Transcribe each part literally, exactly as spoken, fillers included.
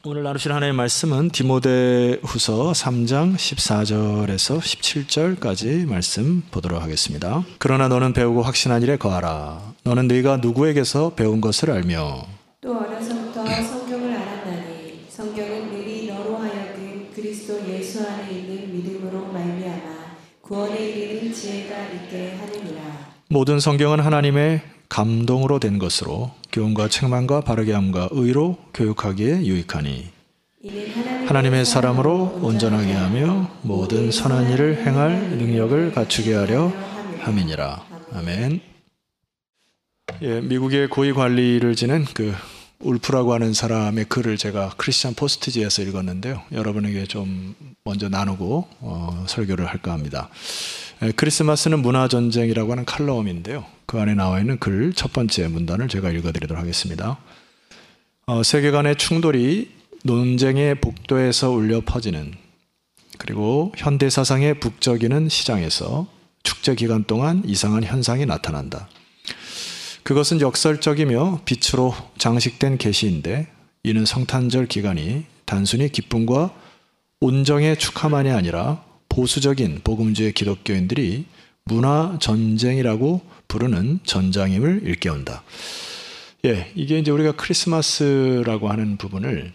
오늘 나누실 하나님의 말씀은 디모데후서 삼 장 십사 절에서 십칠 절까지 말씀 보도록 하겠습니다. 그러나 너는 배우고 확신한 일에 거하라. 너는 네가 누구에게서 배운 것을 알며 또 어려서부터 성경을 알았나니 성경은 늘이 너로 하여금 그리스도 예수 안에 있는 믿음으로 말미암아 구원에 이르는 지혜가 있게 하느니라. 모든 성경은 하나님의 감동으로 된 것으로 교훈과 책망과 바르게 함과 의로 교육하기에 유익하니 하나님의 사람으로 온전하게 하며 모든 선한 일을 행할 능력을 갖추게 하려 함이니라. 아멘. 예, 미국의 고위 관리를 지낸 그 울프라고 하는 사람의 글을 제가 크리스찬 포스트지에서 읽었는데요. 여러분에게 좀 먼저 나누고 어, 설교를 할까 합니다. 예, 크리스마스는 문화전쟁이라고 하는 칼럼인데요. 그 안에 나와 있는 글 첫 번째 문단을 제가 읽어드리도록 하겠습니다. 어, 세계 간의 충돌이 논쟁의 복도에서 울려 퍼지는, 그리고 현대사상의 북적이는 시장에서 축제 기간 동안 이상한 현상이 나타난다. 그것은 역설적이며 빛으로 장식된 계시인데, 이는 성탄절 기간이 단순히 기쁨과 온정의 축하만이 아니라 보수적인 복음주의 기독교인들이 문화 전쟁이라고 부르는 전장임을 일깨운다. 예, 이게 이제 우리가 크리스마스라고 하는 부분을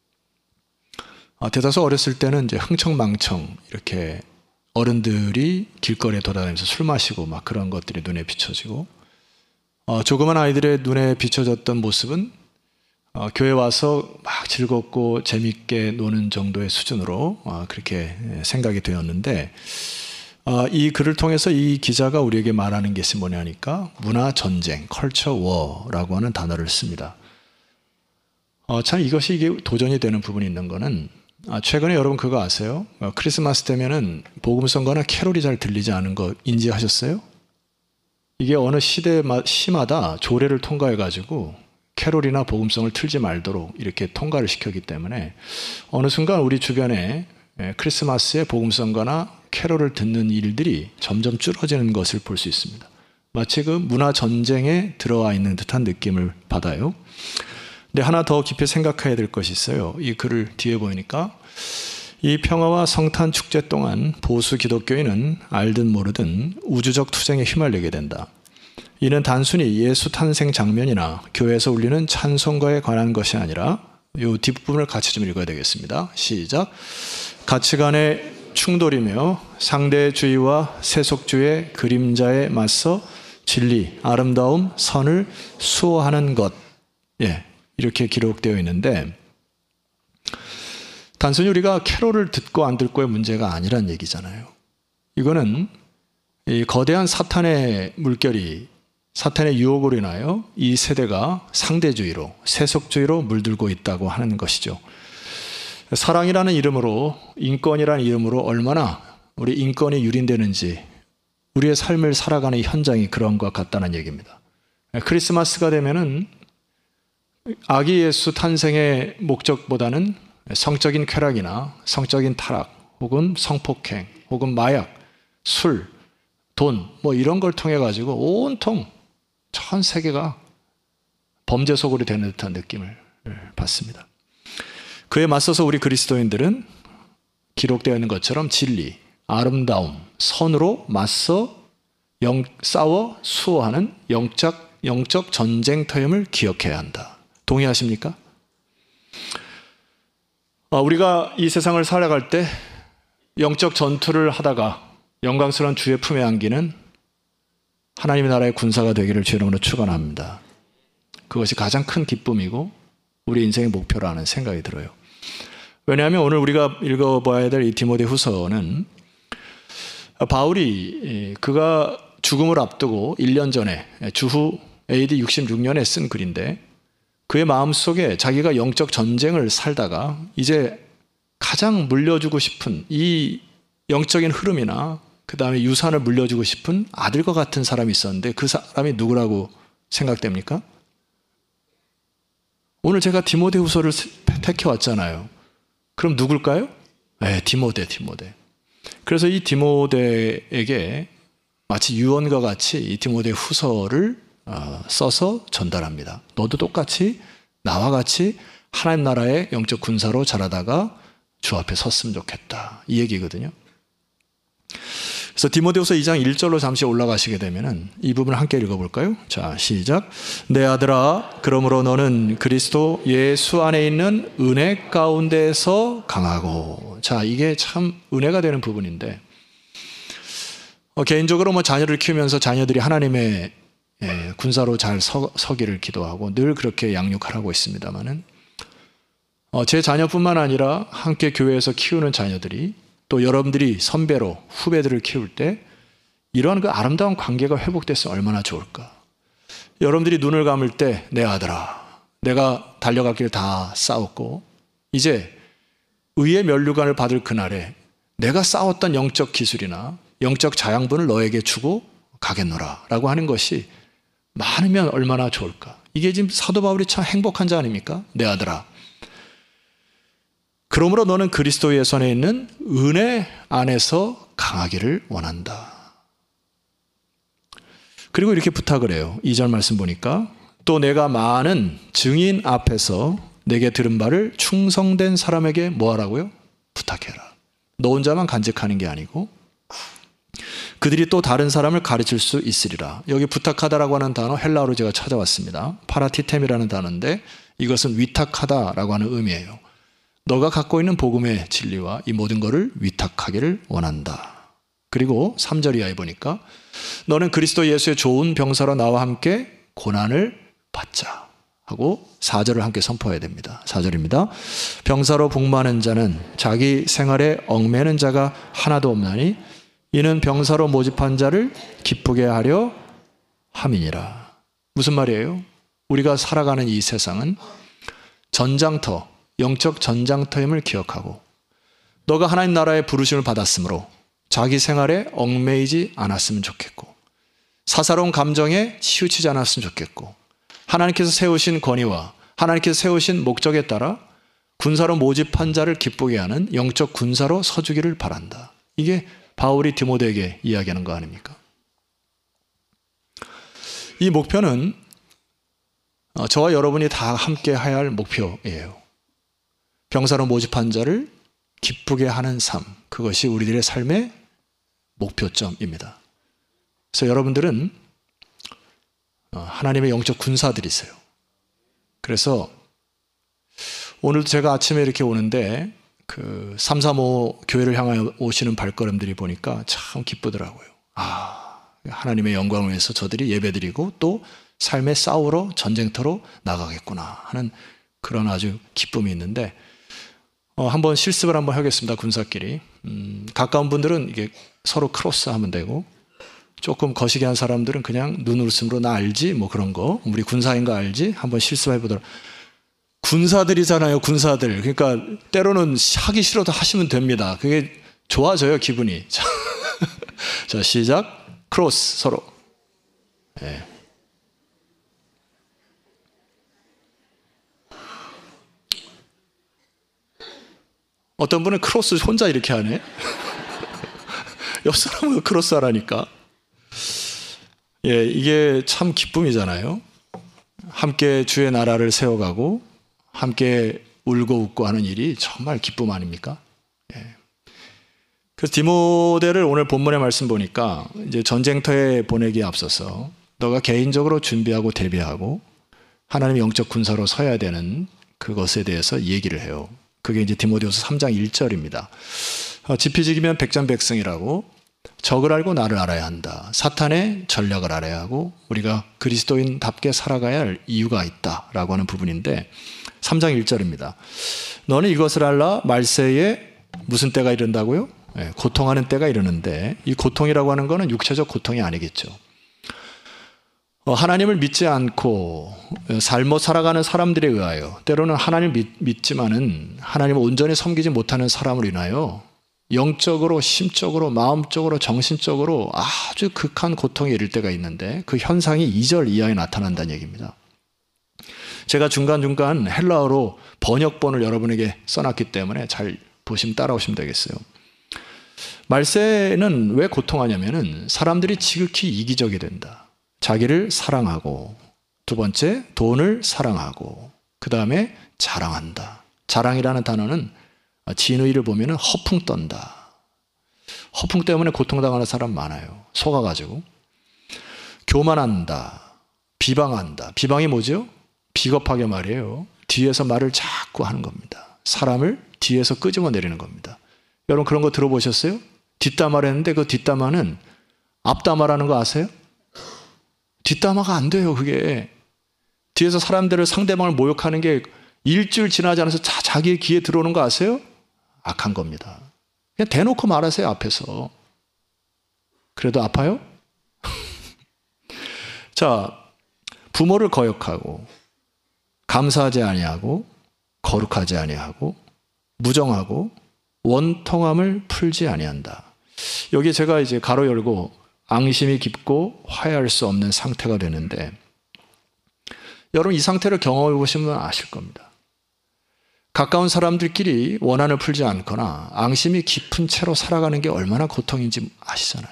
아, 대다수 어렸을 때는 이제 흥청망청 이렇게 어른들이 길거리에 돌아다니면서 술 마시고 막 그런 것들이 눈에 비춰지고, 어, 조그만 아이들의 눈에 비춰졌던 모습은 어, 교회 와서 막 즐겁고 재밌게 노는 정도의 수준으로 어, 그렇게 생각이 되었는데, 어, 이 글을 통해서 이 기자가 우리에게 말하는 것이 뭐냐니까 문화 전쟁, 컬처 워라고 하는 단어를 씁니다. 어, 참 이것이 이게 도전이 되는 부분이 있는 거는, 아, 최근에 여러분 그거 아세요? 어, 크리스마스 되면은 복음성가나 캐롤이 잘 들리지 않은 거 인지하셨어요? 이게 어느 시대 시마다 조례를 통과해 가지고 캐롤이나 복음성을 틀지 말도록 이렇게 통과를 시켰기 때문에 어느 순간 우리 주변에 크리스마스에 복음성가나 캐롤을 듣는 일들이 점점 줄어지는 것을 볼 수 있습니다. 마치 그 문화 전쟁에 들어와 있는 듯한 느낌을 받아요. 근데 하나 더 깊이 생각해야 될 것이 있어요. 이 글을 뒤에 보니까 이 평화와 성탄 축제 동안 보수 기독교인은 알든 모르든 우주적 투쟁에 휘말리게 된다. 이는 단순히 예수 탄생 장면이나 교회에서 울리는 찬송가에 관한 것이 아니라, 이 뒷부분을 같이 좀 읽어야 되겠습니다. 시작. 가치관의 충돌이며 상대주의와 세속주의 그림자에 맞서 진리, 아름다움, 선을 수호하는 것. 예, 이렇게 기록되어 있는데, 단순히 우리가 캐롤을 듣고 안 듣고의 문제가 아니란 얘기잖아요. 이거는 이 거대한 사탄의 물결이, 사탄의 유혹으로 인하여 이 세대가 상대주의로, 세속주의로 물들고 있다고 하는 것이죠. 사랑이라는 이름으로, 인권이라는 이름으로 얼마나 우리 인권이 유린되는지 우리의 삶을 살아가는 현장이 그런 것 같다는 얘기입니다. 크리스마스가 되면은 아기 예수 탄생의 목적보다는 성적인 쾌락이나 성적인 타락, 혹은 성폭행, 혹은 마약, 술, 돈, 뭐 이런 걸 통해 가지고 온통 전 세계가 범죄 속으로 되는 듯한 느낌을 받습니다. 그에 맞서서 우리 그리스도인들은 기록되어 있는 것처럼 진리, 아름다움, 선으로 맞서 영, 싸워 수호하는 영적, 영적 전쟁터임을 기억해야 한다. 동의하십니까? 어, 우리가 이 세상을 살아갈 때 영적 전투를 하다가 영광스러운 주의 품에 안기는 하나님의 나라의 군사가 되기를 주의 이름으로 축원합니다. 그것이 가장 큰 기쁨이고 우리 인생의 목표라는 생각이 들어요. 왜냐하면 오늘 우리가 읽어봐야 될 이 디모데후서는 바울이 그가 죽음을 앞두고 일 년 전에 주후 에이디 육십육 년에 쓴 글인데, 그의 마음속에 자기가 영적 전쟁을 살다가 이제 가장 물려주고 싶은 이 영적인 흐름이나 그 다음에 유산을 물려주고 싶은 아들과 같은 사람이 있었는데, 그 사람이 누구라고 생각됩니까? 오늘 제가 디모데후서를 택해왔잖아요. 그럼 누굴까요? 네, 디모데, 디모데. 그래서 이 디모데에게 마치 유언과 같이 이 디모데 후서를 써서 전달합니다. 너도 똑같이 나와 같이 하나님 나라의 영적 군사로 자라다가 주 앞에 섰으면 좋겠다. 이 얘기거든요. 그래서 디모데후서 이 장 일 절로 잠시 올라가시게 되면은 이 부분을 함께 읽어볼까요? 자, 시작. 내 아들아, 그러므로 너는 그리스도 예수 안에 있는 은혜 가운데서 강하고. 자, 이게 참 은혜가 되는 부분인데, 어, 개인적으로 뭐 자녀를 키우면서 자녀들이 하나님의 예, 군사로 잘 서, 서기를 기도하고 늘 그렇게 양육하라고 있습니다만은, 어, 제 자녀뿐만 아니라 함께 교회에서 키우는 자녀들이 또 여러분들이 선배로 후배들을 키울 때 이러한 그 아름다운 관계가 회복됐으면 얼마나 좋을까. 여러분들이 눈을 감을 때 내 아들아, 내가 달려갈 길 다 싸웠고 이제 의의 면류관을 받을 그날에 내가 싸웠던 영적 기술이나 영적 자양분을 너에게 주고 가겠노라 라고 하는 것이 많으면 얼마나 좋을까. 이게 지금 사도 바울이 참 행복한 자 아닙니까? 내 아들아, 그러므로 너는 그리스도 예수 안에 있는 은혜 안에서 강하기를 원한다. 그리고 이렇게 부탁을 해요. 이 절 말씀 보니까 또 내가 많은 증인 앞에서 내게 들은 바를 충성된 사람에게 뭐 하라고요? 부탁해라. 너 혼자만 간직하는 게 아니고 그들이 또 다른 사람을 가르칠 수 있으리라. 여기 부탁하다라고 하는 단어 헬라어로 제가 찾아왔습니다. 파라티템이라는 단어인데 이것은 위탁하다라고 하는 의미예요. 너가 갖고 있는 복음의 진리와 이 모든 것을 위탁하기를 원한다. 그리고 삼 절 이하에 보니까 너는 그리스도 예수의 좋은 병사로 나와 함께 고난을 받자 하고 사 절을 함께 선포해야 됩니다. 사 절입니다. 병사로 복무하는 자는 자기 생활에 얽매는 자가 하나도 없나니 이는 병사로 모집한 자를 기쁘게 하려 함이니라. 무슨 말이에요? 우리가 살아가는 이 세상은 전장터, 영적 전장터임을 기억하고 너가 하나님 나라의 부르심을 받았으므로 자기 생활에 얽매이지 않았으면 좋겠고 사사로운 감정에 치우치지 않았으면 좋겠고 하나님께서 세우신 권위와 하나님께서 세우신 목적에 따라 군사로 모집한 자를 기쁘게 하는 영적 군사로 서주기를 바란다. 이게 바울이 디모데에게 이야기하는 거 아닙니까? 이 목표는 저와 여러분이 다 함께 해야 할 목표예요. 병사로 모집한 자를 기쁘게 하는 삶, 그것이 우리들의 삶의 목표점입니다. 그래서 여러분들은 하나님의 영적 군사들이세요. 그래서 오늘도 제가 아침에 이렇게 오는데 그 삼삼오 교회를 향하여 오시는 발걸음들이 보니까 참 기쁘더라고요. 아, 하나님의 영광을 위해서 저들이 예배드리고 또 삶의 싸우러 전쟁터로 나가겠구나 하는 그런 아주 기쁨이 있는데 어, 한번 실습을 한번 하겠습니다. 군사끼리. 음, 가까운 분들은 이게 서로 크로스 하면 되고 조금 거시기 한 사람들은 그냥 눈웃음으로 나 알지? 뭐 그런 거. 우리 군사인 거 알지? 한번 실습해 보도록. 군사들이잖아요. 군사들. 그러니까 때로는 하기 싫어도 하시면 됩니다. 그게 좋아져요. 기분이. 자, 자 시작. 크로스 서로. 네. 어떤 분은 크로스 혼자 이렇게 하네. 옆 사람은 크로스 하라니까. 예, 이게 참 기쁨이잖아요. 함께 주의 나라를 세워가고 함께 울고 웃고 하는 일이 정말 기쁨 아닙니까? 예. 그래서 디모데를 오늘 본문의 말씀 보니까 이제 전쟁터에 보내기에 앞서서 너가 개인적으로 준비하고 대비하고 하나님의 영적 군사로 서야 되는 그것에 대해서 얘기를 해요. 그게 이제 디모데후서 삼 장 일 절입니다. 어, 지피지기면 백전백승이라고 적을 알고 나를 알아야 한다. 사탄의 전략을 알아야 하고 우리가 그리스도인답게 살아가야 할 이유가 있다라고 하는 부분인데 삼 장 일 절입니다. 너는 이것을 알라 말세에 무슨 때가 이른다고요? 네, 고통하는 때가 이르는데 이 고통이라고 하는 것은 육체적 고통이 아니겠죠. 어, 하나님을 믿지 않고 삶을 살아가는 사람들에 의하여 때로는 하나님을 믿, 믿지만은 하나님을 온전히 섬기지 못하는 사람으로 인하여 영적으로, 심적으로, 마음적으로, 정신적으로 아주 극한 고통에 이를 때가 있는데 그 현상이 이 절 이하에 나타난다는 얘기입니다. 제가 중간중간 헬라어로 번역본을 여러분에게 써놨기 때문에 잘 보시면 따라오시면 되겠어요. 말세는 왜 고통하냐면은 사람들이 지극히 이기적이 된다. 자기를 사랑하고 두 번째 돈을 사랑하고 그 다음에 자랑한다. 자랑이라는 단어는 진의를 보면 허풍 떤다. 허풍 때문에 고통당하는 사람 많아요. 속아가지고. 교만한다. 비방한다. 비방이 뭐죠? 비겁하게 말이에요. 뒤에서 말을 자꾸 하는 겁니다. 사람을 뒤에서 끄집어 내리는 겁니다. 여러분 그런 거 들어보셨어요? 뒷담화를 했는데 그 뒷담화는 앞담화라는 거 아세요? 뒷담화가 안 돼요. 그게 뒤에서 사람들을 상대방을 모욕하는 게 일주일 지나지 않아서 자, 자기의 귀에 들어오는 거 아세요? 악한 겁니다. 그냥 대놓고 말하세요. 앞에서. 그래도 아파요? 자, 부모를 거역하고 감사하지 아니하고 거룩하지 아니하고 무정하고 원통함을 풀지 아니한다. 여기 제가 이제 가로 열고 앙심이 깊고 화해할 수 없는 상태가 되는데 여러분 이 상태를 경험해 보시면 아실 겁니다. 가까운 사람들끼리 원한을 풀지 않거나 앙심이 깊은 채로 살아가는 게 얼마나 고통인지 아시잖아요.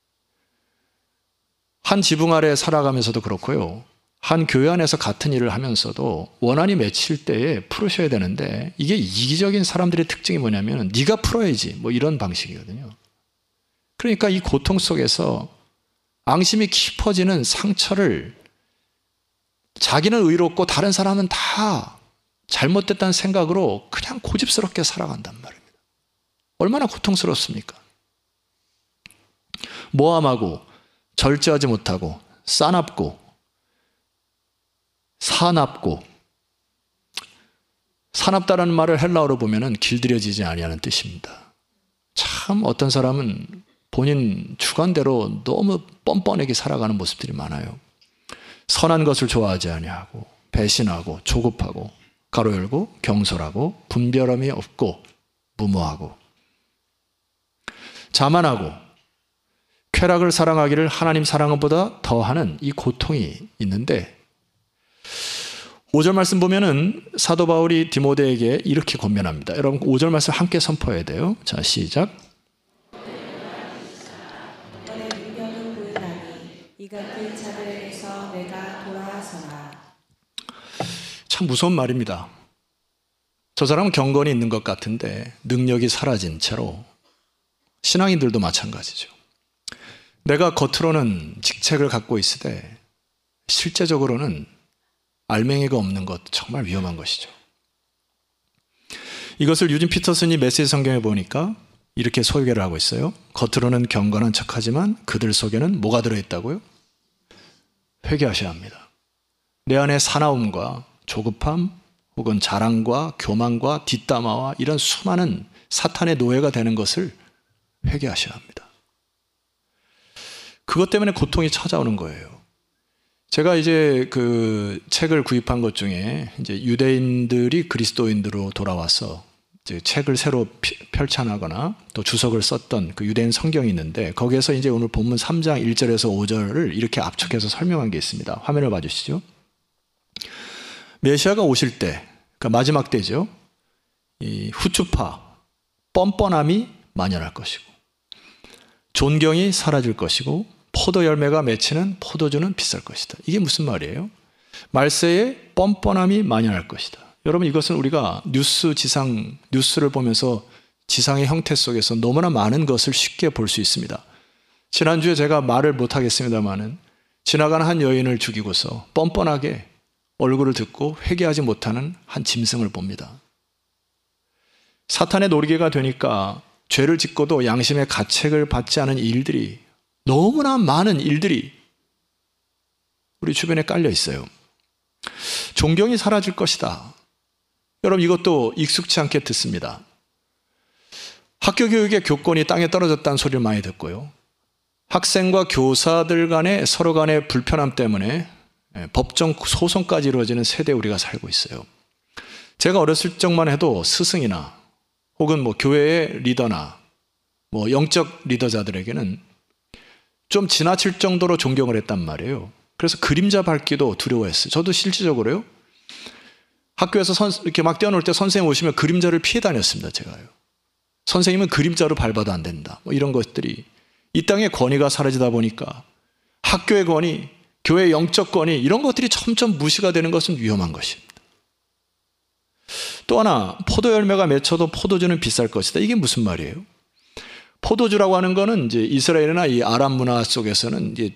한 지붕 아래 살아가면서도 그렇고요. 한 교회 안에서 같은 일을 하면서도 원한이 맺힐 때에 풀으셔야 되는데 이게 이기적인 사람들의 특징이 뭐냐면 네가 풀어야지 뭐 이런 방식이거든요. 그러니까 이 고통 속에서 앙심이 깊어지는 상처를 자기는 의롭고 다른 사람은 다 잘못됐다는 생각으로 그냥 고집스럽게 살아간단 말입니다. 얼마나 고통스럽습니까? 모함하고 절제하지 못하고 싸납고 사납고 사납다라는 말을 헬라어로 보면은 길들여지지 아니하는 뜻입니다. 참 어떤 사람은 본인 주관대로 너무 뻔뻔하게 살아가는 모습들이 많아요. 선한 것을 좋아하지 아니하고 배신하고 조급하고 가로 열고 경솔하고 분별함이 없고 무모하고 자만하고 쾌락을 사랑하기를 하나님 사랑은 보다 더하는 이 고통이 있는데 오 절 말씀 보면은 사도 바울이 디모데에게 이렇게 권면합니다. 여러분 오 절 말씀 함께 선포해야 돼요. 자, 시작. 너의 능력은 보이나니 이 같은 자들에게서 내가 돌아서라. 참 무서운 말입니다. 저 사람은 경건이 있는 것 같은데 능력이 사라진 채로 신앙인들도 마찬가지죠. 내가 겉으로는 직책을 갖고 있으되 실제적으로는 알맹이가 없는 것 정말 위험한 것이죠. 이것을 유진 피터슨이 메시지 성경에 보니까 이렇게 소개를 하고 있어요. 겉으로는 경건한 척하지만 그들 속에는 뭐가 들어있다고요? 회개하셔야 합니다. 내 안에 사나움과 조급함 혹은 자랑과 교만과 뒷담화와 이런 수많은 사탄의 노예가 되는 것을 회개하셔야 합니다. 그것 때문에 고통이 찾아오는 거예요. 제가 이제 그 책을 구입한 것 중에 이제 유대인들이 그리스도인으로 돌아와서 이제 책을 새로 펼쳐나거나 또 주석을 썼던 그 유대인 성경이 있는데 거기에서 이제 오늘 본문 삼 장 일 절에서 오 절을 이렇게 압축해서 설명한 게 있습니다. 화면을 봐주시죠. 메시아가 오실 때, 그러니까 마지막 때죠. 이 후추파, 뻔뻔함이 만연할 것이고 존경이 사라질 것이고 포도 열매가 맺히는 포도주는 비쌀 것이다. 이게 무슨 말이에요? 말세에 뻔뻔함이 만연할 것이다. 여러분 이것은 우리가 뉴스 지상 뉴스를 보면서 지상의 형태 속에서 너무나 많은 것을 쉽게 볼 수 있습니다. 지난주에 제가 말을 못하겠습니다마는 지나가는 한 여인을 죽이고서 뻔뻔하게 얼굴을 듣고 회개하지 못하는 한 짐승을 봅니다. 사탄의 놀이개가 되니까 죄를 짓고도 양심의 가책을 받지 않은 일들이 너무나 많은 일들이 우리 주변에 깔려 있어요. 존경이 사라질 것이다. 여러분 이것도 익숙치 않게 듣습니다. 학교 교육의 교권이 땅에 떨어졌다는 소리를 많이 듣고요. 학생과 교사들 간의 서로 간의 불편함 때문에 법정 소송까지 이루어지는 세대에 우리가 살고 있어요. 제가 어렸을 적만 해도 스승이나 혹은 뭐 교회의 리더나 뭐 영적 리더자들에게는 좀 지나칠 정도로 존경을 했단 말이에요. 그래서 그림자 밟기도 두려워했어요. 저도 실질적으로요. 학교에서 선, 이렇게 막 뛰어놀 때 선생님 오시면 그림자를 피해 다녔습니다. 제가요. 선생님은 그림자로 밟아도 안 된다. 뭐 이런 것들이 이 땅의 권위가 사라지다 보니까 학교의 권위, 교회의 영적 권위 이런 것들이 점점 무시가 되는 것은 위험한 것입니다. 또 하나, 포도 열매가 맺혀도 포도주는 비쌀 것이다. 이게 무슨 말이에요? 포도주라고 하는 거는 이제 이스라엘이나 이 아랍 문화 속에서는 이제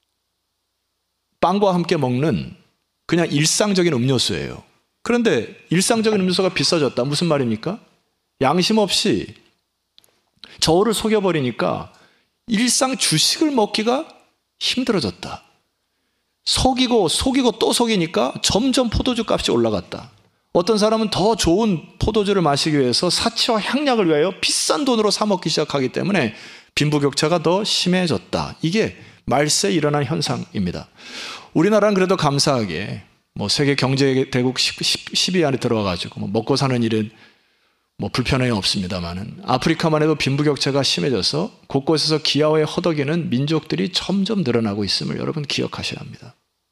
빵과 함께 먹는 그냥 일상적인 음료수예요. 그런데 일상적인 음료수가 비싸졌다. 무슨 말입니까? 양심 없이 저울을 속여버리니까 일상 주식을 먹기가 힘들어졌다. 속이고 속이고 또 속이니까 점점 포도주 값이 올라갔다. 어떤 사람은 더 좋은 포도주를 마시기 위해서 사치와 향락을 위하여 비싼 돈으로 사 먹기 시작하기 때문에 빈부격차가 더 심해졌다. 이게 말세에 일어난 현상입니다. 우리나라는 그래도 감사하게 뭐 세계 경제대국 십 위 안에 들어와가지고 뭐 먹고 사는 일은 뭐 불편함이 없습니다만은 아프리카만 해도 빈부격차가 심해져서 곳곳에서 기아에 허덕이는 민족들이 점점 늘어나고 있음을 여러분 기억하셔야 합니다.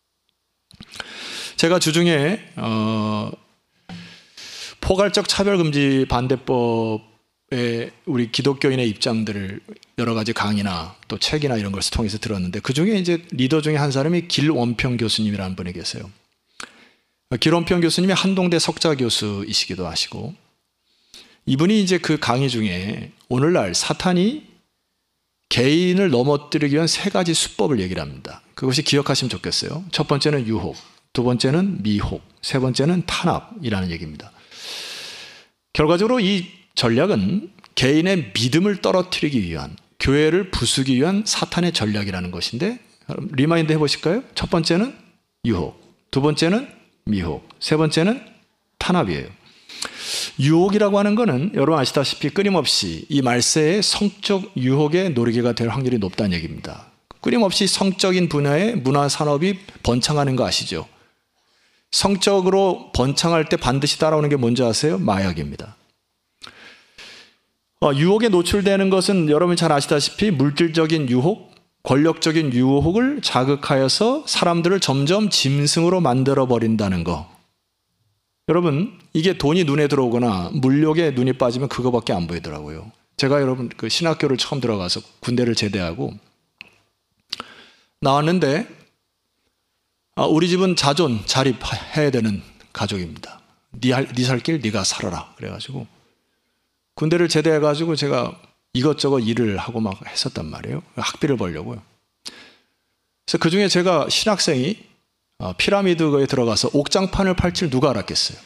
제가 주중에 어, 포괄적 차별금지 반대법에 우리 기독교인의 입장들을 여러 가지 강의나 또 책이나 이런 것을 통해서 들었는데 그 중에 이제 리더 중에 한 사람이 길원평 교수님이라는 분이 계세요. 길원평 교수님이 한동대 석좌 교수이시기도 하시고 이분이 이제 그 강의 중에 오늘날 사탄이 개인을 넘어뜨리기 위한 세 가지 수법을 얘기를 합니다. 그것이 기억하시면 좋겠어요. 첫 번째는 유혹, 두 번째는 미혹, 세 번째는 탄압이라는 얘기입니다. 결과적으로 이 전략은 개인의 믿음을 떨어뜨리기 위한, 교회를 부수기 위한 사탄의 전략이라는 것인데 리마인드 해보실까요? 첫 번째는 유혹, 두 번째는 미혹, 세 번째는 탄압이에요. 유혹이라고 하는 것은 여러분 아시다시피 끊임없이 이 말세의 성적 유혹의 노리개가 될 확률이 높다는 얘기입니다. 끊임없이 성적인 분야의 문화 산업이 번창하는 거 아시죠? 성적으로 번창할 때 반드시 따라오는 게 뭔지 아세요? 마약입니다. 어, 유혹에 노출되는 것은 여러분 잘 아시다시피 물질적인 유혹, 권력적인 유혹을 자극하여서 사람들을 점점 짐승으로 만들어버린다는 거. 여러분 이게 돈이 눈에 들어오거나 물욕에 눈이 빠지면 그거밖에 안 보이더라고요. 제가 여러분 그 신학교를 처음 들어가서 군대를 제대하고 나왔는데 아, 우리 집은 자존, 자립해야 되는 가족입니다. 네 살 길 네가 살아라. 그래가지고 군대를 제대해가지고 제가 이것저것 일을 하고 막 했었단 말이에요. 학비를 벌려고요. 그래서 그 중에 제가 신학생이 피라미드에 들어가서 옥장판을 팔 줄 누가 알았겠어요.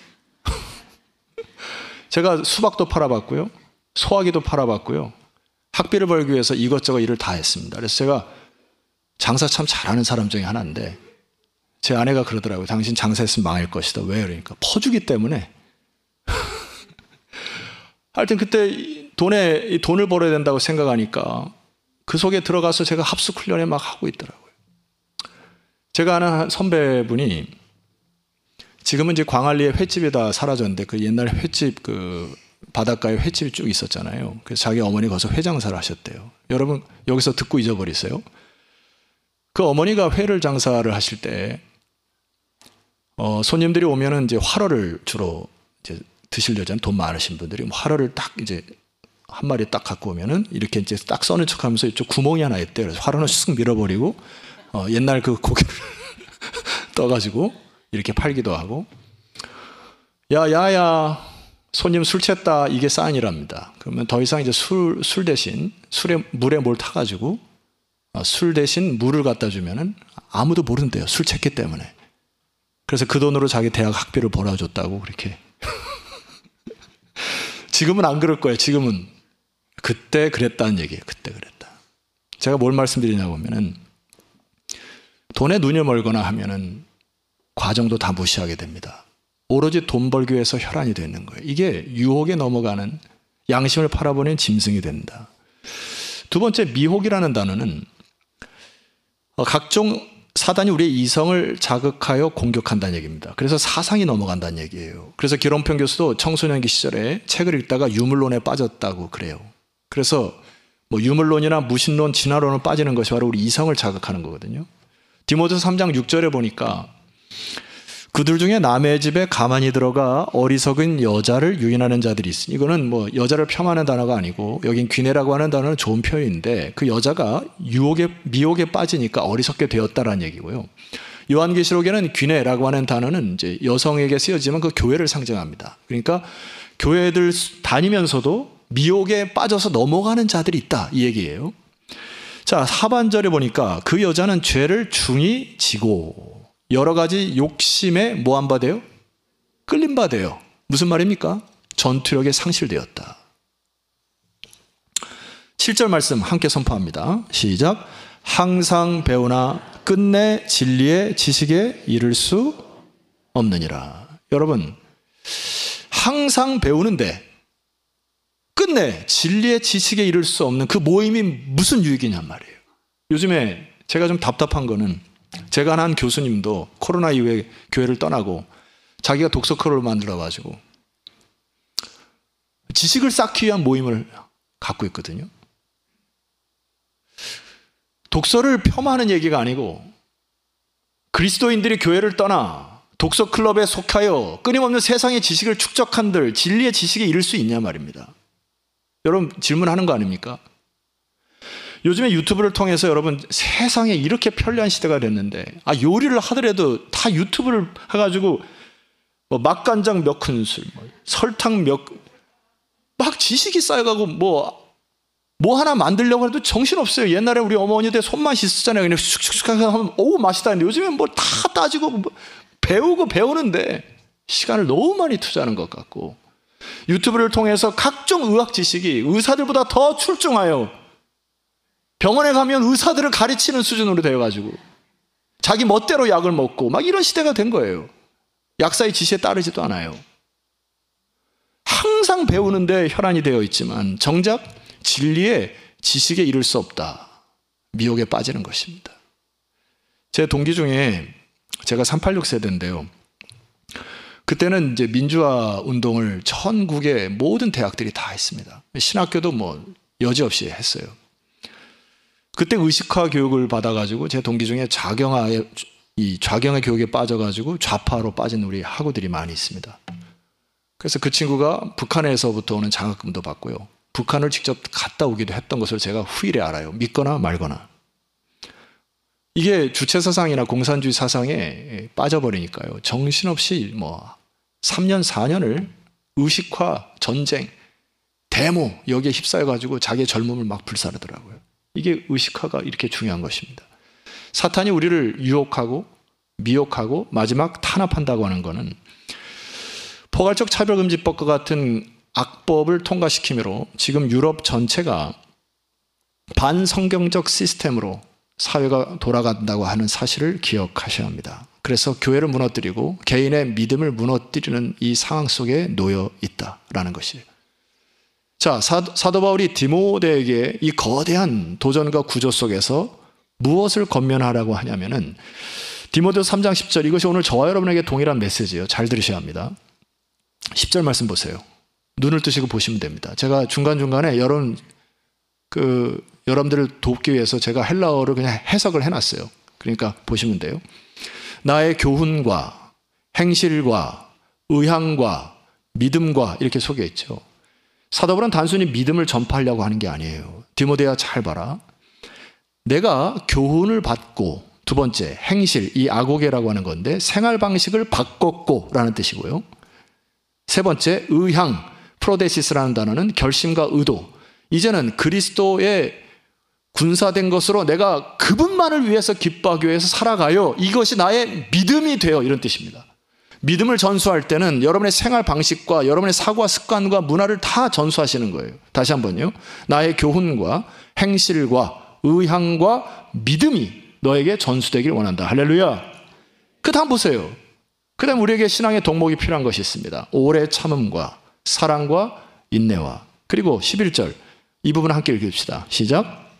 제가 수박도 팔아봤고요. 소화기도 팔아봤고요. 학비를 벌기 위해서 이것저것 일을 다 했습니다. 그래서 제가 장사 참 잘하는 사람 중에 하나인데 제 아내가 그러더라고요. 당신 장사했으면 망할 것이다. 왜? 그러니까 퍼주기 때문에. 하여튼 그때 돈에, 돈을 벌어야 된다고 생각하니까 그 속에 들어가서 제가 합숙 훈련에 막 하고 있더라고요. 제가 아는 선배분이 지금은 이제 광안리에 횟집이 다 사라졌는데 그 옛날에 횟집 그 바닷가에 횟집이 쭉 있었잖아요. 그래서 자기 어머니 거기서 회장사를 하셨대요. 여러분 여기서 듣고 잊어버리세요. 그 어머니가 회를 장사를 하실 때 어, 손님들이 오면은 이제 화로를 주로 이제 드시려잖아요. 돈 많으신 분들이 화로를 딱 이제 한 마리 딱 갖고 오면은 이렇게 이제 딱 써는 척하면서 이쪽 구멍이 하나 있대요. 그래서 화로는 쓱 밀어버리고 어, 옛날 그 고기를 떠가지고 이렇게 팔기도 하고 야야야 손님 술 챘다 이게 사인이랍니다. 그러면 더 이상 이제 술, 술 대신 술에 물에 뭘 타가지고 어, 술 대신 물을 갖다 주면은 아무도 모른대요. 술 챘기 때문에. 그래서 그 돈으로 자기 대학 학비를 벌어줬다고 그렇게. 지금은 안 그럴 거예요. 지금은 그때 그랬다는 얘기예요. 그때 그랬다. 제가 뭘 말씀드리냐고 하면은 돈에 눈이 멀거나 하면은 과정도 다 무시하게 됩니다. 오로지 돈 벌기 위해서 혈안이 되는 거예요. 이게 유혹에 넘어가는 양심을 팔아버리는 짐승이 된다. 두 번째 미혹이라는 단어는 각종 사단이 우리의 이성을 자극하여 공격한다는 얘기입니다. 그래서 사상이 넘어간다는 얘기예요. 그래서 길원평 교수도 청소년기 시절에 책을 읽다가 유물론에 빠졌다고 그래요. 그래서 뭐 유물론이나 무신론, 진화론을 빠지는 것이 바로 우리 이성을 자극하는 거거든요. 디모데서 삼 장 육 절에 보니까 그들 중에 남의 집에 가만히 들어가 어리석은 여자를 유인하는 자들이 있으니 이거는 뭐 여자를 폄하하는 단어가 아니고 여긴 귀내라고 하는 단어는 좋은 표현인데 그 여자가 유혹에 미혹에 빠지니까 어리석게 되었다라는 얘기고요. 요한계시록에는 귀내라고 하는 단어는 이제 여성에게 쓰여지만 그 교회를 상징합니다. 그러니까 교회들 다니면서도 미혹에 빠져서 넘어가는 자들이 있다, 이 얘기예요. 자, 하반절에 보니까 그 여자는 죄를 중히 지고 여러 가지 욕심에 뭐 한 바 돼요? 끌린 바 돼요. 무슨 말입니까? 전투력에 상실되었다. 칠 절 말씀 함께 선포합니다. 시작. 항상 배우나 끝내 진리의 지식에 이를 수 없느니라. 여러분, 항상 배우는데 끝내 진리의 지식에 이를 수 없는 그 모임이 무슨 유익이냔 말이에요. 요즘에 제가 좀 답답한 거는 제가 한 교수님도 코로나 이후에 교회를 떠나고 자기가 독서클럽을 만들어가지고 지식을 쌓기 위한 모임을 갖고 있거든요. 독서를 폄하하는 얘기가 아니고 그리스도인들이 교회를 떠나 독서클럽에 속하여 끊임없는 세상의 지식을 축적한들 진리의 지식에 이를 수 있냐 말입니다. 여러분 질문하는 거 아닙니까? 요즘에 유튜브를 통해서 여러분 세상에 이렇게 편리한 시대가 됐는데 아 요리를 하더라도 다 유튜브를 해가지고 뭐 맛간장 몇 큰술, 뭐 설탕 몇 막 지식이 쌓여가고 뭐 뭐 하나 만들려고 해도 정신없어요. 옛날에 우리 어머니들 손만 씻었잖아요. 그냥 슉슉슉 하면 오우 맛있다 했는데 요즘엔 뭐 다 따지고 뭐 배우고 배우는데 시간을 너무 많이 투자하는 것 같고 유튜브를 통해서 각종 의학 지식이 의사들보다 더 출중하여 병원에 가면 의사들을 가르치는 수준으로 되어가지고 자기 멋대로 약을 먹고 막 이런 시대가 된 거예요. 약사의 지시에 따르지도 않아요. 항상 배우는데 혈안이 되어 있지만 정작 진리의 지식에 이를 수 없다. 미혹에 빠지는 것입니다. 제 동기 중에 제가 삼팔육 세대인데요. 그때는 이제 민주화 운동을 전국의 모든 대학들이 다 했습니다. 신학교도 뭐 여지없이 했어요. 그때 의식화 교육을 받아가지고 제 동기 중에 좌경화의 이 좌경화 교육에 빠져가지고 좌파로 빠진 우리 학우들이 많이 있습니다. 그래서 그 친구가 북한에서부터 오는 장학금도 받고요. 북한을 직접 갔다 오기도 했던 것을 제가 후일에 알아요. 믿거나 말거나. 이게 주체사상이나 공산주의 사상에 빠져버리니까요. 정신없이 뭐 삼 년, 사 년을 의식화, 전쟁, 데모 여기에 휩싸여가지고 자기의 젊음을 막 불사르더라고요. 이게 의식화가 이렇게 중요한 것입니다. 사탄이 우리를 유혹하고 미혹하고 마지막 탄압한다고 하는 것은 포괄적 차별금지법과 같은 악법을 통과시키므로 지금 유럽 전체가 반성경적 시스템으로 사회가 돌아간다고 하는 사실을 기억하셔야 합니다. 그래서 교회를 무너뜨리고 개인의 믿음을 무너뜨리는 이 상황 속에 놓여 있다라는 것이에요. 자, 사도 바울이 디모데에게 이 거대한 도전과 구조 속에서 무엇을 권면하라고 하냐면은 디모데 삼 장 십 절 이것이 오늘 저와 여러분에게 동일한 메시지예요. 잘 들으셔야 합니다. 십 절 말씀 보세요. 눈을 뜨시고 보시면 됩니다. 제가 중간중간에 여러분, 그, 여러분들을 돕기 위해서 제가 헬라어를 그냥 해석을 해놨어요. 그러니까 보시면 돼요. 나의 교훈과 행실과 의향과 믿음과 이렇게 속여 있죠. 사도 바울은 단순히 믿음을 전파하려고 하는 게 아니에요. 디모데야 잘 봐라. 내가 교훈을 받고 두 번째 행실, 이 아고게라고 하는 건데 생활 방식을 바꿨고 라는 뜻이고요. 세 번째 의향, 프로데시스라는 단어는 결심과 의도. 이제는 그리스도의 군사된 것으로 내가 그분만을 위해서 기뻐하기 위해서 살아가요. 이것이 나의 믿음이 돼요. 이런 뜻입니다. 믿음을 전수할 때는 여러분의 생활 방식과 여러분의 사고와 습관과 문화를 다 전수하시는 거예요. 다시 한번요. 나의 교훈과 행실과 의향과 믿음이 너에게 전수되길 원한다. 할렐루야. 그 다음 보세요. 그 다음 우리에게 신앙의 덕목이 필요한 것이 있습니다. 오래 참음과 사랑과 인내와 그리고 십일 절 이 부분 함께 읽읍시다. 시작.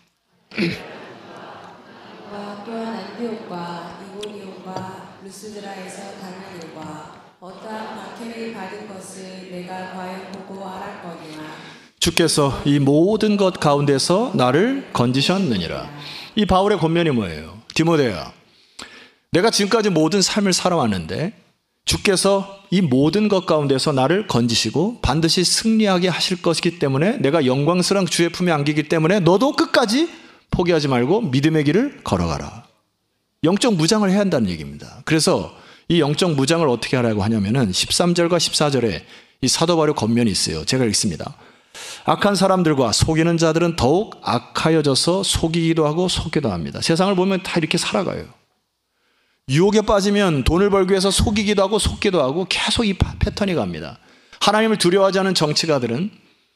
또한 안디옥과 이고니온과 루스드라에서 당한 일과 어떠한 박해를 받은 것을 내가 과연 보고 알았거니와 주께서 이 모든 것 가운데서 나를 건지셨느니라. 이 바울의 권면이 뭐예요? 디모데야, 내가 지금까지 모든 삶을 살아왔는데 주께서 이 모든 것 가운데서 나를 건지시고 반드시 승리하게 하실 것이기 때문에 내가 영광스러운 주의 품에 안기기 때문에 너도 끝까지 포기하지 말고 믿음의 길을 걸어가라. 영적 무장을 해야 한다는 얘기입니다. 그래서 이 영적 무장을 어떻게 하라고 하냐면은 십삼 절과 십사 절에 이 사도 바울의 겉면이 있어요. 제가 읽습니다. 악한 사람들과 속이는 자들은 더욱 악하여져서 속이기도 하고 속기도 합니다. 세상을 보면 다 이렇게 살아가요. 유혹에 빠지면 돈을 벌기 위해서 속이기도 하고 속기도 하고 계속 이 패턴이 갑니다. 하나님을 두려워하지 않은 정치가들은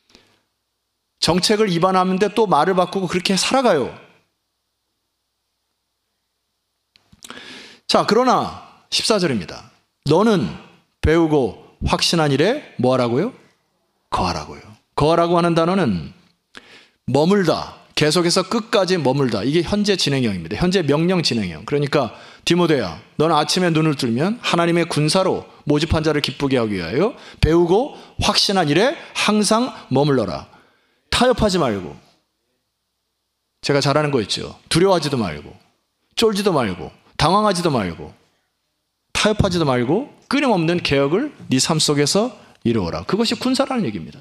정책을 위반하는데 또 말을 바꾸고 그렇게 살아가요. 자, 그러나 십사 절입니다. 너는 배우고 확신한 일에 뭐 하라고요? 거하라고요. 거하라고 하는 단어는 머물다, 계속해서 끝까지 머물다. 이게 현재 진행형입니다. 현재 명령 진행형. 그러니까 디모데야, 너는 아침에 눈을 뜨면 하나님의 군사로 모집한 자를 기쁘게 하기 위하여 배우고 확신한 일에 항상 머물러라. 타협하지 말고, 제가 잘하는 거 있죠. 두려워하지도 말고, 쫄지도 말고, 당황하지도 말고, 타협하지도 말고 끊임없는 개혁을 네 삶 속에서 이루어라. 그것이 군사라는 얘기입니다.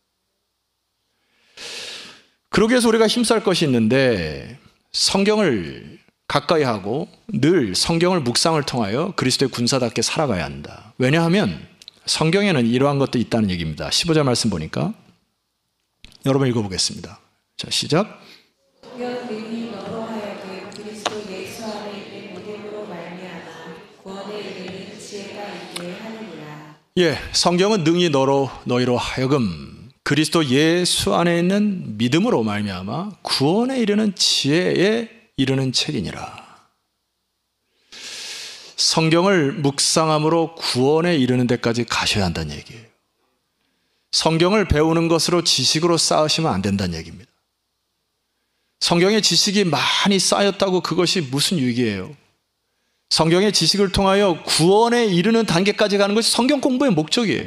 그러기 위해서 우리가 힘쓸 것이 있는데 성경을 가까이 하고 늘 성경을 묵상을 통하여 그리스도의 군사답게 살아가야 한다. 왜냐하면 성경에는 이러한 것도 있다는 얘기입니다. 십오 절 말씀 보니까 여러분 읽어보겠습니다. 자, 시작. 성경이 너로 하여금 그리스도 예수 안에 있는 믿음으로 말미암아 구원에 이르는 지혜가 있게 하느니라. 예, 성경은 능히 너로 너희로 하여금 그리스도 예수 안에 있는 믿음으로 말미암아 구원에 이르는 지혜에 이르는 책이니라. 성경을 묵상함으로 구원에 이르는 데까지 가셔야 한다는 얘기예요. 성경을 배우는 것으로 지식으로 쌓으시면 안 된다는 얘기입니다. 성경의 지식이 많이 쌓였다고 그것이 무슨 유익이에요? 성경의 지식을 통하여 구원에 이르는 단계까지 가는 것이 성경 공부의 목적이에요.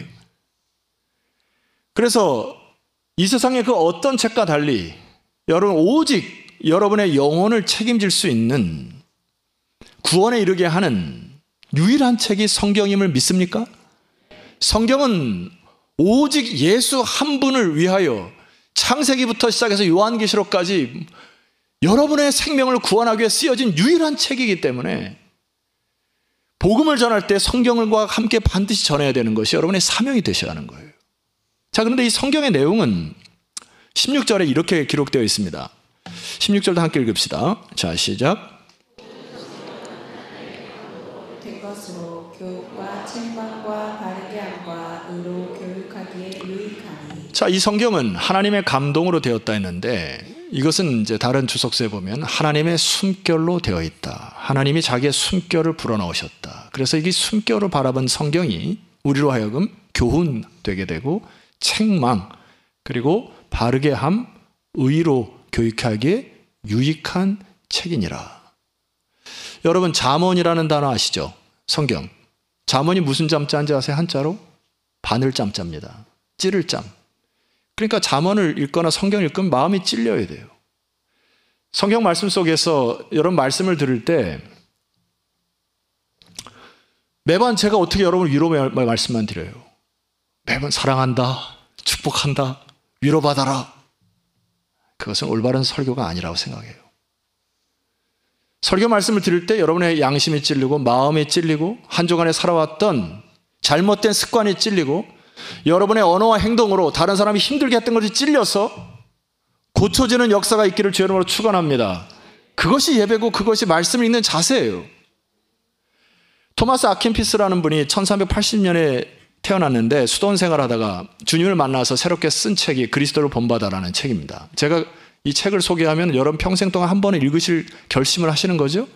그래서 이 세상의 그 어떤 책과 달리 여러분 오직 여러분의 영혼을 책임질 수 있는 구원에 이르게 하는 유일한 책이 성경임을 믿습니까? 성경은 오직 예수 한 분을 위하여 창세기부터 시작해서 요한계시록까지 여러분의 생명을 구원하기 위해 쓰여진 유일한 책이기 때문에 복음을 전할 때 성경과 함께 반드시 전해야 되는 것이 여러분의 사명이 되셔야 하는 거예요. 자, 그런데 이 성경의 내용은 십육 절에 이렇게 기록되어 있습니다. 십육 절도 함께 읽읍시다. 자, 시작. 된 것으로 교육과 책망과 바르게 함과 의로 교육하기에 유익하니. 자, 이 성경은 하나님의 감동으로 되었다 했는데 이것은 이제 다른 주석서에 보면 하나님의 숨결로 되어 있다. 하나님이 자기의 숨결을 불어넣으셨다. 그래서 이 숨결을 바라본 성경이 우리로 하여금 교훈되게 되고 책망 그리고 바르게 함 의로 교육하기에 유익한 책이니라. 여러분 잠언이라는 단어 아시죠? 성경. 잠언이 무슨 잠자인지 아세요? 한자로? 바늘 잠자입니다. 찌를 잠. 그러니까 잠언을 읽거나 성경을 읽으면 마음이 찔려야 돼요. 성경 말씀 속에서 여러분 말씀을 들을 때 매번 제가 어떻게 여러분을 위로 말씀만 드려요. 매번 사랑한다, 축복한다, 위로받아라. 그것은 올바른 설교가 아니라고 생각해요. 설교 말씀을 들을 때 여러분의 양심이 찔리고 마음이 찔리고 한 주간에 살아왔던 잘못된 습관이 찔리고 여러분의 언어와 행동으로 다른 사람이 힘들게 했던 것이 찔려서 고쳐지는 역사가 있기를 주 이름으로 축원합니다. 그것이 예배고 그것이 말씀을 읽는 자세예요. 토마스 아킨피스라는 분이 천삼백팔십 년에 태어났는데 수도원 생활하다가 주님을 만나서 새롭게 쓴 책이 그리스도를 본받아라는 책입니다. 제가 이 책을 소개하면 여러분 평생 동안 한 번은 읽으실 결심을 하시는 거죠?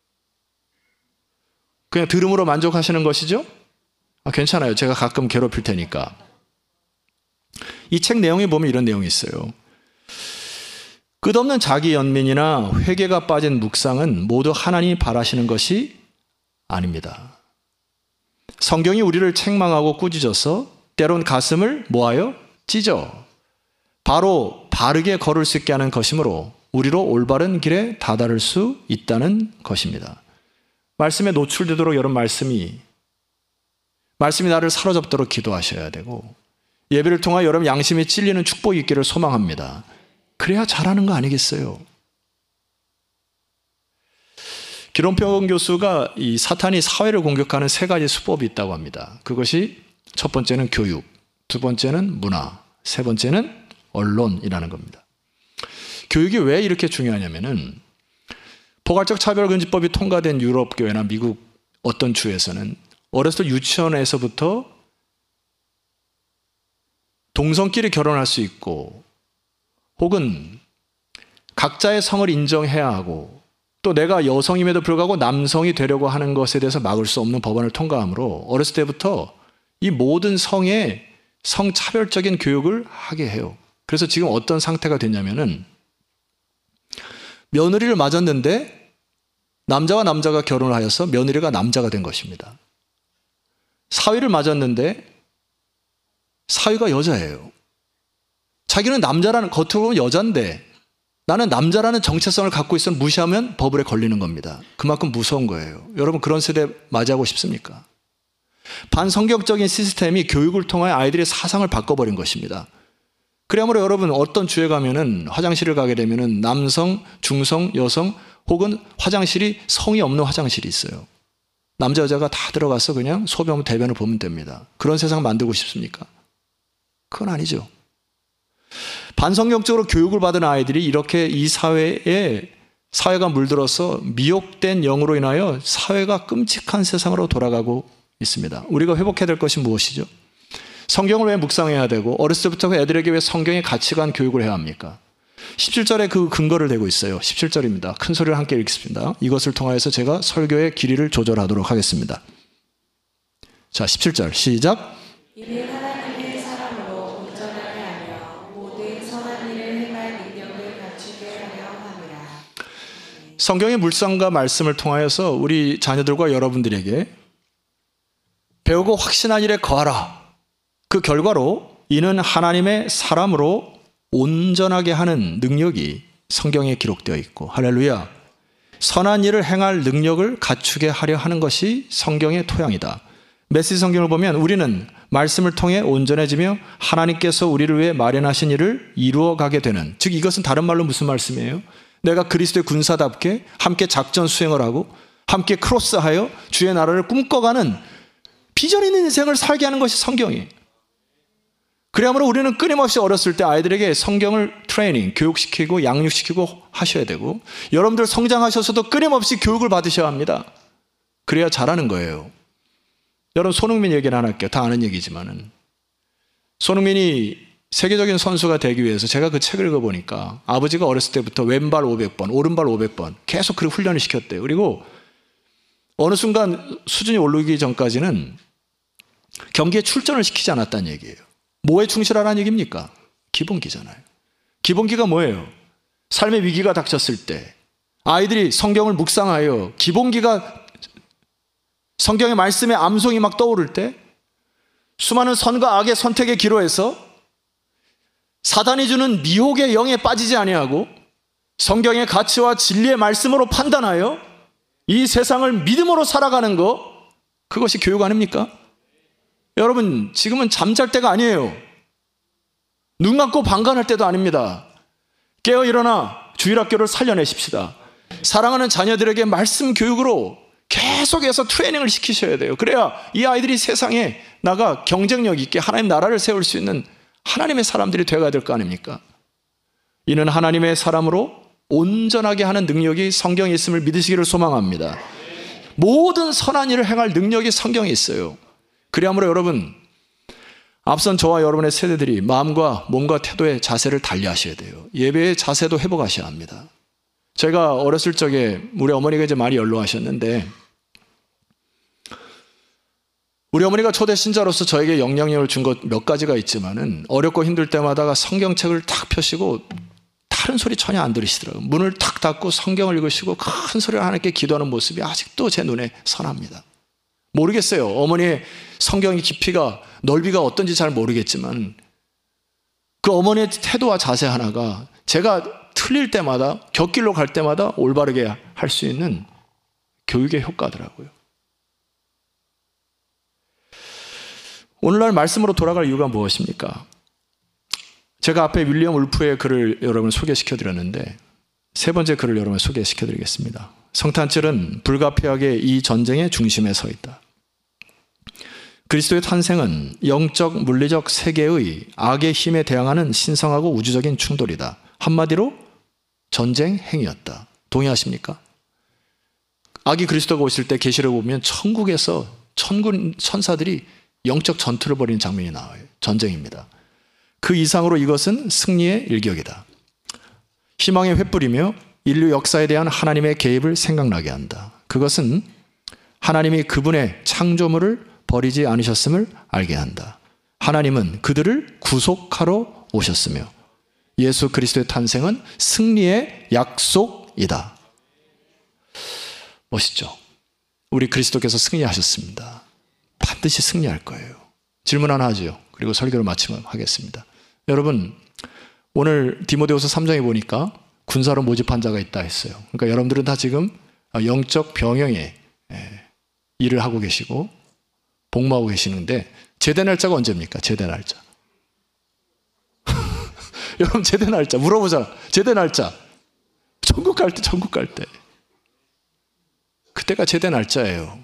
그냥 들음으로 만족하시는 것이죠? 아, 괜찮아요. 제가 가끔 괴롭힐 테니까. 이 책 내용에 보면 이런 내용이 있어요. 끝없는 자기 연민이나 회개가 빠진 묵상은 모두 하나님이 바라시는 것이 아닙니다. 성경이 우리를 책망하고 꾸짖어서 때론 가슴을 모아요 찢어 바로 바르게 걸을 수 있게 하는 것이므로 우리로 올바른 길에 다다를 수 있다는 것입니다. 말씀에 노출되도록 여러분 말씀이 말씀이 나를 사로잡도록 기도하셔야 되고 예배를 통하여 여러분 양심이 찔리는 축복이 있기를 소망합니다. 그래야 잘하는 거 아니겠어요? 기론평 교수가 이 사탄이 사회를 공격하는 세 가지 수법이 있다고 합니다. 그것이 첫 번째는 교육, 두 번째는 문화, 세 번째는 언론이라는 겁니다. 교육이 왜 이렇게 중요하냐면은 포괄적 차별금지법이 통과된 유럽 교회나 미국 어떤 주에서는 어렸을 때 유치원에서부터 동성끼리 결혼할 수 있고 혹은 각자의 성을 인정해야 하고 또 내가 여성임에도 불구하고 남성이 되려고 하는 것에 대해서 막을 수 없는 법안을 통과함으로 어렸을 때부터 이 모든 성에 성차별적인 교육을 하게 해요. 그래서 지금 어떤 상태가 됐냐면은 며느리를 맞았는데 남자와 남자가 결혼을 하여서 며느리가 남자가 된 것입니다. 사위를 맞았는데 사위가 여자예요. 자기는 남자라는, 겉으로 보면 여잔데 나는 남자라는 정체성을 갖고 있어 무시하면 버블에 걸리는 겁니다. 그만큼 무서운 거예요. 여러분 그런 세대 맞이하고 싶습니까? 반성격적인 시스템이 교육을 통하여 아이들의 사상을 바꿔버린 것입니다. 그러므로 여러분 어떤 주에 가면은 화장실을 가게 되면은 남성, 중성, 여성 혹은 화장실이 성이 없는 화장실이 있어요. 남자 여자가 다 들어가서 그냥 소변 대변을 보면 됩니다. 그런 세상 만들고 싶습니까? 그건 아니죠. 반성경적으로 교육을 받은 아이들이 이렇게 이 사회에 사회가 물들어서 미혹된 영으로 인하여 사회가 끔찍한 세상으로 돌아가고 있습니다. 우리가 회복해야 될 것이 무엇이죠? 성경을 왜 묵상해야 되고 어렸을 때부터 애들에게 왜 성경의 가치관 교육을 해야 합니까? 십칠 절에 그 근거를 대고 있어요. 십칠 절입니다. 큰 소리를 함께 읽습니다. 이것을 통하여서 제가 설교의 길이를 조절하도록 하겠습니다. 자, 십칠 절 시작. 이는 하나님의 사람으로 온전하게 하며 모든 선한 일을 행할 능력을 갖추게 하려 함이라. 성경의 묵상과 말씀을 통하여서 우리 자녀들과 여러분들에게 배우고 확신한 일에 거하라. 그 결과로 이는 하나님의 사람으로 온전하게 하는 능력이 성경에 기록되어 있고, 할렐루야, 선한 일을 행할 능력을 갖추게 하려 하는 것이 성경의 토양이다. 메시지 성경을 보면 우리는 말씀을 통해 온전해지며 하나님께서 우리를 위해 마련하신 일을 이루어가게 되는, 즉 이것은 다른 말로 무슨 말씀이에요? 내가 그리스도의 군사답게 함께 작전 수행을 하고 함께 크로스하여 주의 나라를 꿈꿔가는 비전 있는 인생을 살게 하는 것이 성경이에요. 그러므로 우리는 끊임없이 어렸을 때 아이들에게 성경을 트레이닝, 교육시키고 양육시키고 하셔야 되고, 여러분들 성장하셔서도 끊임없이 교육을 받으셔야 합니다. 그래야 잘하는 거예요. 여러분 손흥민 얘기를 하나 할게요. 다 아는 얘기지만은 손흥민이 세계적인 선수가 되기 위해서 제가 그 책을 읽어보니까 아버지가 어렸을 때부터 왼발 오백 번, 오른발 오백 번 계속 그 훈련을 시켰대요. 그리고 어느 순간 수준이 오르기 전까지는 경기에 출전을 시키지 않았다는 얘기예요. 뭐에 충실하라는 얘기입니까? 기본기잖아요. 기본기가 뭐예요? 삶의 위기가 닥쳤을 때 아이들이 성경을 묵상하여 기본기가 성경의 말씀의 암송이 막 떠오를 때 수많은 선과 악의 선택의 기로에서 사단이 주는 미혹의 영에 빠지지 아니하고 성경의 가치와 진리의 말씀으로 판단하여 이 세상을 믿음으로 살아가는 것, 그것이 교육 아닙니까? 여러분 지금은 잠잘 때가 아니에요. 눈 감고 방관할 때도 아닙니다. 깨어 일어나 주일학교를 살려내십시다. 사랑하는 자녀들에게 말씀 교육으로 계속해서 트레이닝을 시키셔야 돼요. 그래야 이 아이들이 세상에 나가 경쟁력 있게 하나님 나라를 세울 수 있는 하나님의 사람들이 되어야 될 거 아닙니까? 이는 하나님의 사람으로 온전하게 하는 능력이 성경에 있음을 믿으시기를 소망합니다. 모든 선한 일을 행할 능력이 성경에 있어요. 그러므로 여러분, 앞선 저와 여러분의 세대들이 마음과 몸과 태도의 자세를 달리하셔야 돼요. 예배의 자세도 회복하셔야 합니다. 제가 어렸을 적에 우리 어머니가 이제 많이 연로하셨는데 우리 어머니가 초대 신자로서 저에게 영향력을 준 것 몇 가지가 있지만은 어렵고 힘들 때마다 성경책을 탁 펴시고 다른 소리 전혀 안 들으시더라고요. 문을 탁 닫고 성경을 읽으시고 큰 소리로 하나님께 기도하는 모습이 아직도 제 눈에 선합니다. 모르겠어요. 어머니의 성경의 깊이가 넓이가 어떤지 잘 모르겠지만 그 어머니의 태도와 자세 하나가 제가 틀릴 때마다 곁길로 갈 때마다 올바르게 할 수 있는 교육의 효과더라고요. 오늘날 말씀으로 돌아갈 이유가 무엇입니까? 제가 앞에 윌리엄 울프의 글을 여러분 소개시켜 드렸는데 세 번째 글을 여러분 소개시켜 드리겠습니다. 성탄절은 불가피하게 이 전쟁의 중심에 서 있다. 그리스도의 탄생은 영적, 물리적 세계의 악의 힘에 대항하는 신성하고 우주적인 충돌이다. 한마디로 전쟁 행위였다. 동의하십니까? 악이 그리스도가 오실 때 계시록 보면 천국에서 천군 천사들이 영적 전투를 벌이는 장면이 나와요. 전쟁입니다. 그 이상으로 이것은 승리의 일격이다. 희망의 횃불이며 인류 역사에 대한 하나님의 개입을 생각나게 한다. 그것은 하나님이 그분의 창조물을 버리지 않으셨음을 알게 한다. 하나님은 그들을 구속하러 오셨으며 예수 그리스도의 탄생은 승리의 약속이다. 멋있죠? 우리 그리스도께서 승리하셨습니다. 반드시 승리할 거예요. 질문 하나 하죠. 그리고 설교를 마치면 하겠습니다. 여러분, 오늘 디모데후서 삼 장에 보니까 군사로 모집한 자가 있다 했어요. 그러니까 여러분들은 다 지금 영적 병영의 일을 하고 계시고 복무하고 계시는데 제대 날짜가 언제입니까? 제대 날짜. 여러분 제대 날짜 물어보잖아. 제대 날짜. 천국 갈 때, 천국 갈 때. 그때가 제대 날짜예요.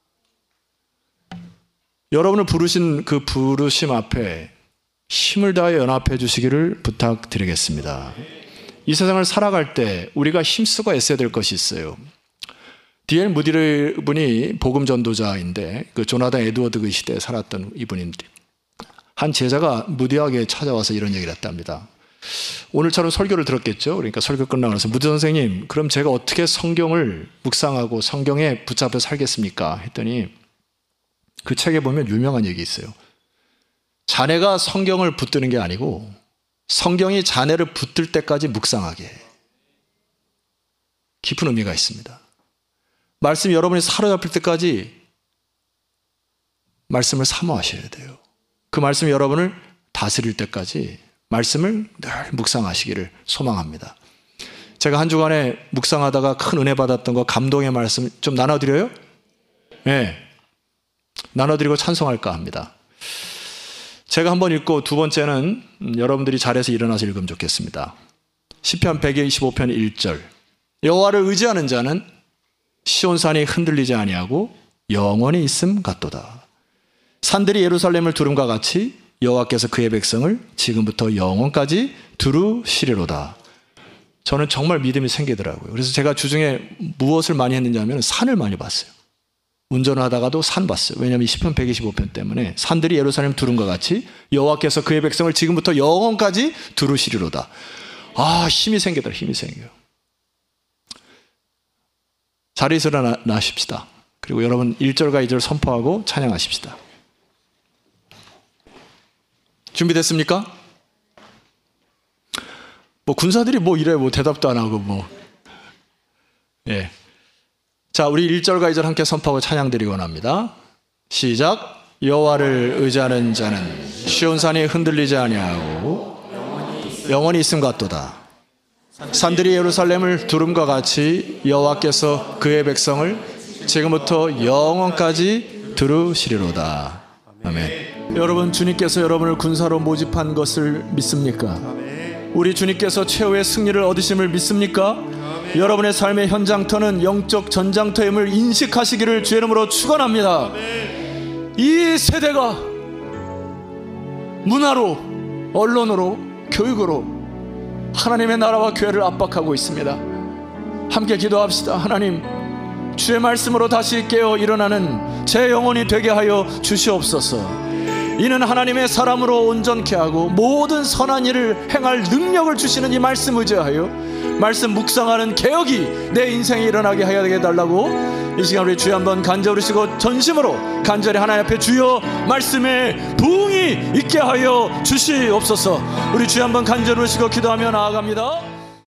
여러분을 부르신 그 부르심 앞에 힘을 다해 연합해 주시기를 부탁드리겠습니다. 이 세상을 살아갈 때 우리가 힘쓰고 애써야 될 것이 있어요. 디엘 무디 분이 복음 전도자인데 그 조나단 에드워드 시대에 살았던 이분인데 한 제자가 무디에게 찾아와서 이런 얘기를 했답니다. 오늘처럼 설교를 들었겠죠. 그러니까 설교 끝나고 나서 무디 선생님, 그럼 제가 어떻게 성경을 묵상하고 성경에 붙잡혀 살겠습니까? 했더니 그 책에 보면 유명한 얘기 있어요. 자네가 성경을 붙드는 게 아니고 성경이 자네를 붙들 때까지 묵상하게. 깊은 의미가 있습니다. 말씀이 여러분이 사로잡힐 때까지 말씀을 사모하셔야 돼요. 그 말씀이 여러분을 다스릴 때까지 말씀을 늘 묵상하시기를 소망합니다. 제가 한 주간에 묵상하다가 큰 은혜 받았던 거 감동의 말씀 좀 나눠드려요? 네. 나눠드리고 찬송할까 합니다. 제가 한번 읽고 두 번째는 여러분들이 자리에서 일어나서 읽으면 좋겠습니다. 시편 백이십오 편 일 절. 여호와를 의지하는 자는 시온산이 흔들리지 아니하고 영원히 있음 같도다. 산들이 예루살렘을 두름과 같이 여호와께서 그의 백성을 지금부터 영원까지 두루시리로다. 저는 정말 믿음이 생기더라고요. 그래서 제가 주중에 무엇을 많이 했느냐 하면 산을 많이 봤어요. 운전을 하다가도 산 봤어요. 왜냐하면 시편 백이십오 편 때문에 산들이 예루살렘 두름과 같이 여호와께서 그의 백성을 지금부터 영원까지 두루시리로다. 아, 힘이 생기더라. 힘이 생겨요. 자리에서 일어나십시다. 그리고 여러분 일 절과 이 절 선포하고 찬양하십시다. 준비됐습니까? 뭐 군사들이 뭐 이래 뭐 대답도 안 하고 뭐. 예. 자, 우리 일 절과 이 절 함께 선포하고 찬양 드리기 원합니다. 시작. 여호와를 의지하는 자는 시온산이 흔들리지 아니하고 영원히 있음 같도다. 산들이 예루살렘을 두름과 같이 여호와께서 그의 백성을 지금부터 영원까지 두루시리로다. 아멘. 여러분, 주님께서 여러분을 군사로 모집한 것을 믿습니까? 우리 주님께서 최후의 승리를 얻으심을 믿습니까? 여러분의 삶의 현장터는 영적 전장터임을 인식하시기를 주의 이름으로 축원합니다. 이 세대가 문화로, 언론으로, 교육으로 하나님의 나라와 교회를 압박하고 있습니다. 함께 기도합시다. 하나님, 주의 말씀으로 다시 깨어 일어나는 제 영혼이 되게 하여 주시옵소서. 이는 하나님의 사람으로 온전케 하고 모든 선한 일을 행할 능력을 주시는 이 말씀 의지하여 말씀 묵상하는 개혁이 내 인생에 일어나게 하여 달라고 이 시간 우리 주여 한번 간절히시고 전심으로 간절히 하나님 앞에 주여 말씀에 부응이 있게 하여 주시옵소서. 우리 주여 한번 간절히시고 기도하며 나아갑니다.